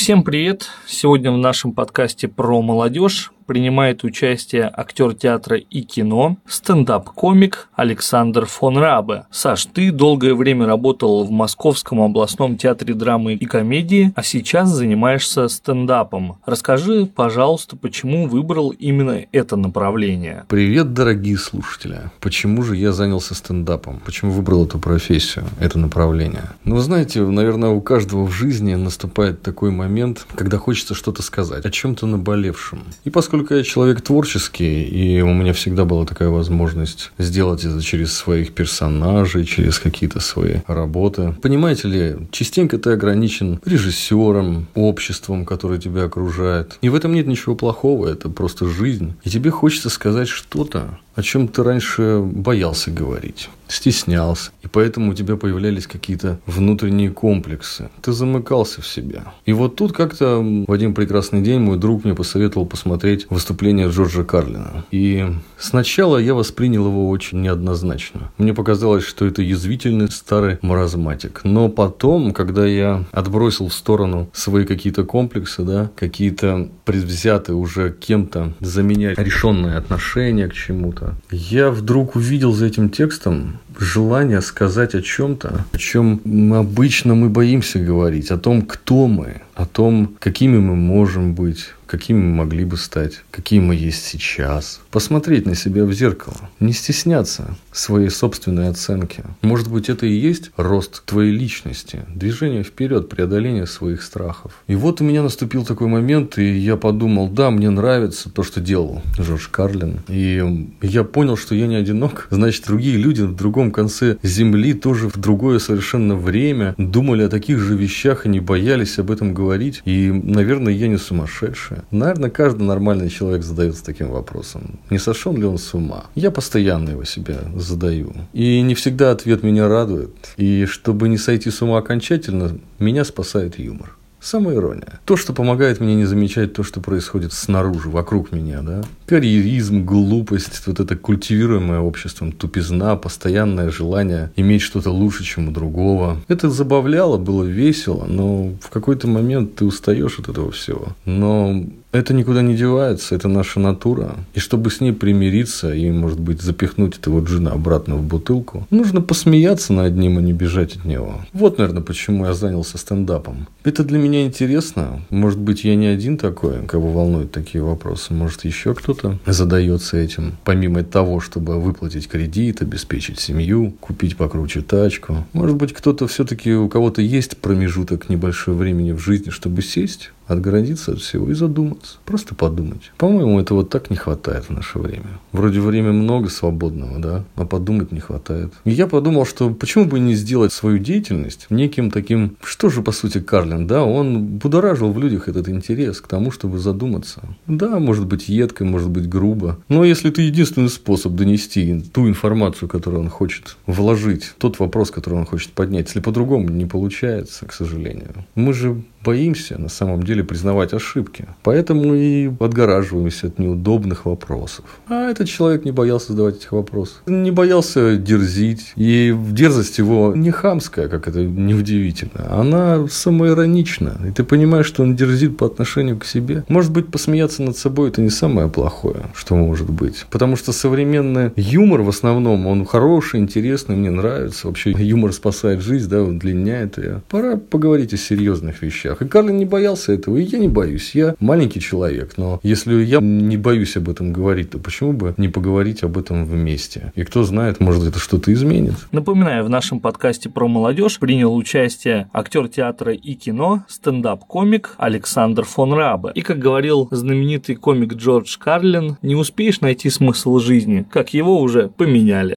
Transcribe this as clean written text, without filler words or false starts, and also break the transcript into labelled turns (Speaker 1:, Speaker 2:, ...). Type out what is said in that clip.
Speaker 1: Всем привет! Сегодня в нашем подкасте про молодежь принимает участие актер театра и кино, стендап-комик Александр фон Рабе. Саш, ты долгое время работал в Московском областном театре драмы и комедии, а сейчас занимаешься стендапом. Расскажи, пожалуйста, почему выбрал именно это направление?
Speaker 2: Привет, дорогие слушатели! Почему же я занялся стендапом? Почему выбрал эту профессию, это направление? Ну, вы знаете, наверное, у каждого в жизни наступает такой момент, когда хочется что-то сказать, о чем-то наболевшем. И поскольку я человек творческий, и у меня всегда была такая возможность сделать это через своих персонажей, через какие-то свои работы. Понимаете ли, частенько ты ограничен режиссером, обществом, которое тебя окружает. И в этом нет ничего плохого, это просто жизнь. И тебе хочется сказать что-то, о чем ты раньше боялся говорить, стеснялся, и поэтому у тебя появлялись какие-то внутренние комплексы. Ты замыкался в себя. И вот тут как-то в один прекрасный день мой друг мне посоветовал посмотреть выступление Джорджа Карлина. И сначала я воспринял его очень неоднозначно. Мне показалось, что это язвительный старый маразматик. Но потом, когда я отбросил в сторону свои какие-то комплексы, да, какие-то предвзятые уже кем-то за меня решенные отношения к чему-то, я вдруг увидел за этим текстом желание сказать о чем-то, о чем обычно мы боимся говорить, о том, кто мы, о том, какими мы можем быть, какими мы могли бы стать, какие мы есть сейчас. Посмотреть на себя в зеркало, не стесняться своей собственной оценки. Может быть, это и есть рост твоей личности, движение вперед, преодоление своих страхов. И вот у меня наступил такой момент, и я подумал, да, мне нравится то, что делал Джордж Карлин. И я понял, что я не одинок. Значит, другие люди в другом конце земли, тоже в другое совершенно время, думали о таких же вещах и не боялись об этом говорить. И, наверное, я не сумасшедший. Наверное, каждый нормальный человек задается таким вопросом. Не сошел ли он с ума? Я постоянно его себе задаю. И не всегда ответ меня радует. И чтобы не сойти с ума окончательно, меня спасает юмор. Самоирония. То, что помогает мне не замечать то, что происходит снаружи, вокруг меня, да. Карьеризм, глупость, вот это культивируемое обществом, тупизна, постоянное желание иметь что-то лучше, чем у другого. Это забавляло, было весело, но в какой-то момент ты устаешь от этого всего. Но это никуда не девается, это наша натура. И чтобы с ней примириться и, может быть, запихнуть этого джина обратно в бутылку, нужно посмеяться над ним, а не бежать от него. Вот, наверное, почему я занялся стендапом. Это для меня интересно. Может быть, я не один такой, кого волнуют такие вопросы. Может, еще кто-то задается этим. Помимо того, чтобы выплатить кредит, обеспечить семью, купить покруче тачку. Может быть, кто-то все-таки, у кого-то есть промежуток небольшого времени в жизни, чтобы сесть, отгородиться от всего и задуматься. Просто подумать. По-моему, этого так не хватает в наше время. Вроде время много свободного, да? А подумать не хватает. И я подумал, что почему бы не сделать свою деятельность неким таким... Что же, по сути, Карлин, да? Он будоражил в людях этот интерес к тому, чтобы задуматься. Да, может быть, едко, может быть, грубо. Но если это единственный способ донести ту информацию, которую он хочет вложить, тот вопрос, который он хочет поднять, если по-другому не получается, к сожалению. Мы же боимся, на самом деле, признавать ошибки. Поэтому и отгораживаемся от неудобных вопросов. А этот человек не боялся задавать этих вопросов. Не боялся дерзить. И дерзость его не хамская, как это неудивительно. Она самоиронична. И ты понимаешь, что он дерзит по отношению к себе. Может быть, посмеяться над собой – это не самое плохое, что может быть. Потому что современный юмор, в основном, он хороший, интересный, мне нравится. Вообще, юмор спасает жизнь, да, он удлиняет ее. Пора поговорить о серьезных вещах. И Карлин не боялся этого, и я не боюсь. Я маленький человек, но если я не боюсь об этом говорить, то почему бы не поговорить об этом вместе? И кто знает, может, это что-то изменит.
Speaker 1: Напоминаю, в нашем подкасте про молодежь принял участие актер театра и кино, стендап-комик Александр фон Рабе. И, как говорил знаменитый комик Джордж Карлин, не успеешь найти смысл жизни, как его уже поменяли.